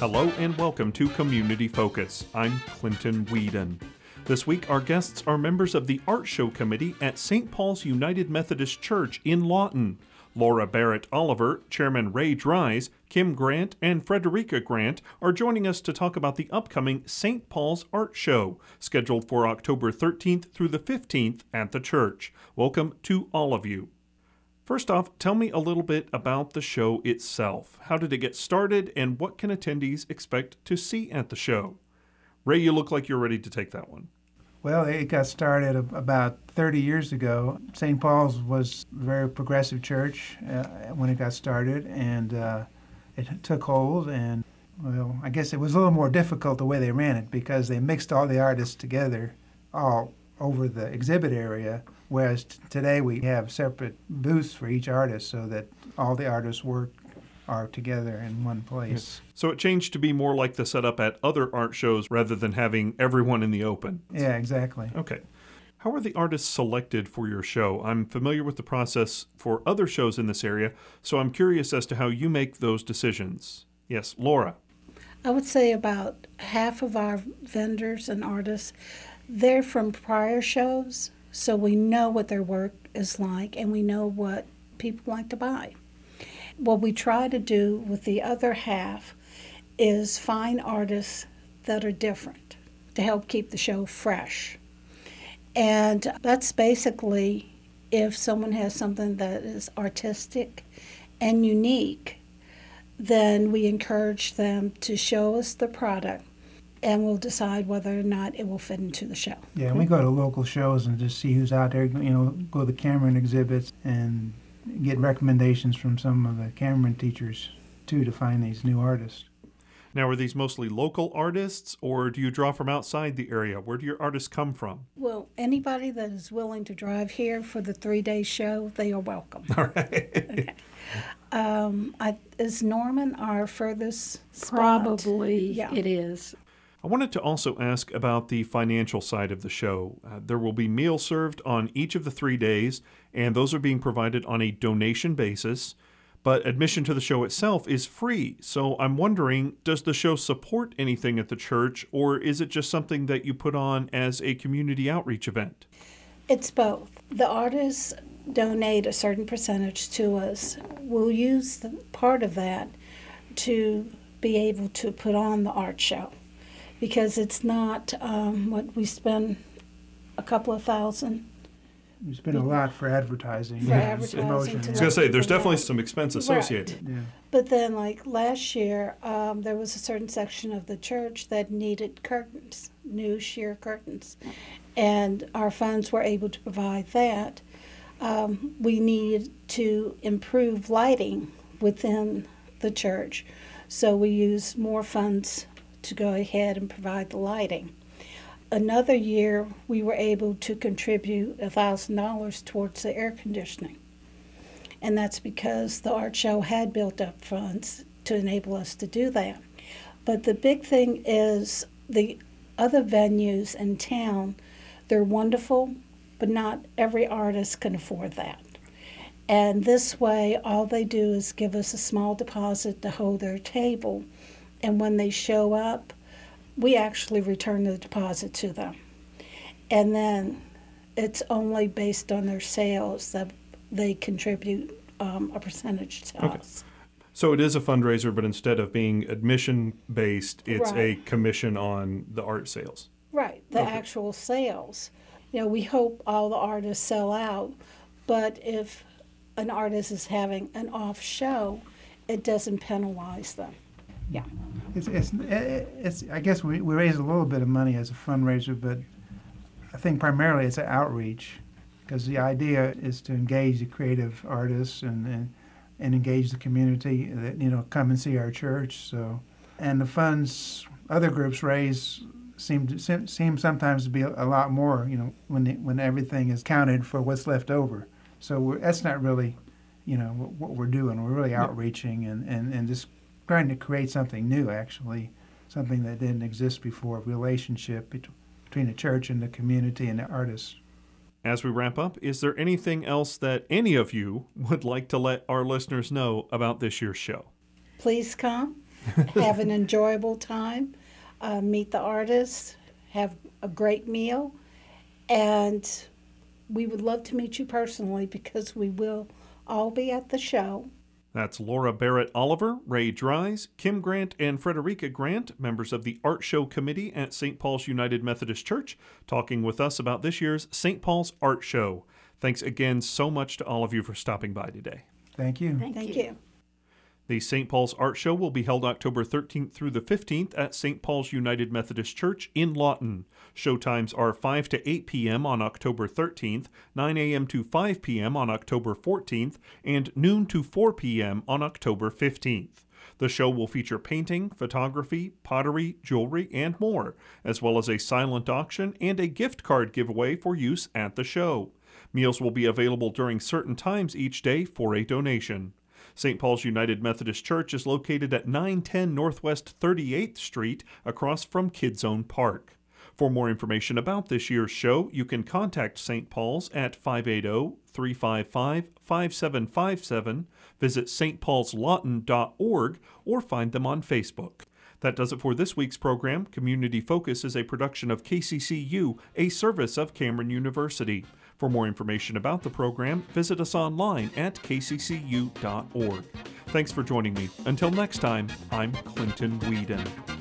Hello and welcome to Community Focus. I'm Clinton Whedon. This week, our guests are members of the Art Show Committee at St. Paul's United Methodist Church in Lawton. Laura Barrett Oliver, Chairman Ray Dries, Kim Grant, and Frederica Grant are joining us to talk about the upcoming St. Paul's Art Show, scheduled for October 13th through the 15th at the church. Welcome to all of you. First off, tell me a little bit about the show itself. How did it get started, and what can attendees expect to see at the show? Ray, you look like you're ready to take that one. Well, it got started about 30 years ago. St. Paul's was a very progressive church when it got started, and it took hold. And, well, I guess it was a little more difficult the way they ran it because they mixed all the artists together all over the exhibit area, whereas today we have separate booths for each artist so that all the artists' work are together in one place. Yes. So it changed to be more like the setup at other art shows rather than having everyone in the open. Yeah, exactly. Okay. How are the artists selected for your show? I'm familiar with the process for other shows in this area, so I'm curious as to how you make those decisions. Yes, Laura. I would say about half of our vendors and artists, they're from prior shows, so we know what their work is like and we know what people like to buy. What we try to do with the other half is find artists that are different to help keep the show fresh. And that's basically if someone has something that is artistic and unique, then we encourage them to show us the product and we'll decide whether or not it will fit into the show. Yeah, we go to local shows and just see who's out there, go to the Cameron exhibits and get recommendations from some of the Cameron teachers, too, to find these new artists. Now, are these mostly local artists, or do you draw from outside the area? Where do your artists come from? Well, anybody that is willing to drive here for the 3-day show, they are welcome. All right. Okay. Is Norman our furthest spot? Probably, yeah. It is. I wanted to also ask about the financial side of the show. There will be meals served on each of the 3 days, and those are being provided on a donation basis. But admission to the show itself is free. So I'm wondering, does the show support anything at the church, or is it just something that you put on as a community outreach event? It's both. The artists donate a certain percentage to us. We'll use part of that to be able to put on the art show. Because it's not what we spend a couple of $1,000. We spend a lot for advertising. For advertising. Promotion. I was going to say, there's definitely some expense associated. Right. Yeah. But then, like last year, there was a certain section of the church that needed curtains, new sheer curtains. And our funds were able to provide that. We need to improve lighting within the church. So we use more funds to go ahead and provide the lighting. Another year, we were able to contribute $1,000 towards the air conditioning. And that's because the art show had built up funds to enable us to do that. But the big thing is the other venues in town, they're wonderful, but not every artist can afford that. And this way, all they do is give us a small deposit to hold their table. And when they show up, we actually return the deposit to them. And then it's only based on their sales that they contribute a percentage to us. So it is a fundraiser, but instead of being admission-based, it's Right. a commission on the art sales. Right, the actual sales. We hope all the artists sell out, but if an artist is having an off show, it doesn't penalize them. Yeah. It's. I guess we raise a little bit of money as a fundraiser, but I think primarily it's an outreach, because the idea is to engage the creative artists and engage the community that come and see our church. So, and the funds other groups raise seem sometimes to be a lot more. When everything is counted for what's left over. So that's not really, what we're doing. We're really outreaching and just trying to create something new, actually, something that didn't exist before, a relationship between the church and the community and the artists. As we wrap up, is there anything else that any of you would like to let our listeners know about this year's show? Please come. have an enjoyable time, meet the artists, have a great meal, and we would love to meet you personally because we will all be at the show. That's Laura Barrett Oliver, Ray Dries, Kim Grant, and Frederica Grant, members of the Art Show Committee at St. Paul's United Methodist Church, talking with us about this year's St. Paul's Art Show. Thanks again so much to all of you for stopping by today. Thank you. Thank you. The St. Paul's Art Show will be held October 13th through the 15th at St. Paul's United Methodist Church in Lawton. Showtimes are 5 to 8 p.m. on October 13th, 9 a.m. to 5 p.m. on October 14th, and noon to 4 p.m. on October 15th. The show will feature painting, photography, pottery, jewelry, and more, as well as a silent auction and a gift card giveaway for use at the show. Meals will be available during certain times each day for a donation. St. Paul's United Methodist Church is located at 910 Northwest 38th Street across from Kidzone Park. For more information about this year's show, you can contact St. Paul's at 580-355-5757, visit stpaulslawton.org, or find them on Facebook. That does it for this week's program. Community Focus is a production of KCCU, a service of Cameron University. For more information about the program, visit us online at kccu.org. Thanks for joining me. Until next time, I'm Clinton Whedon.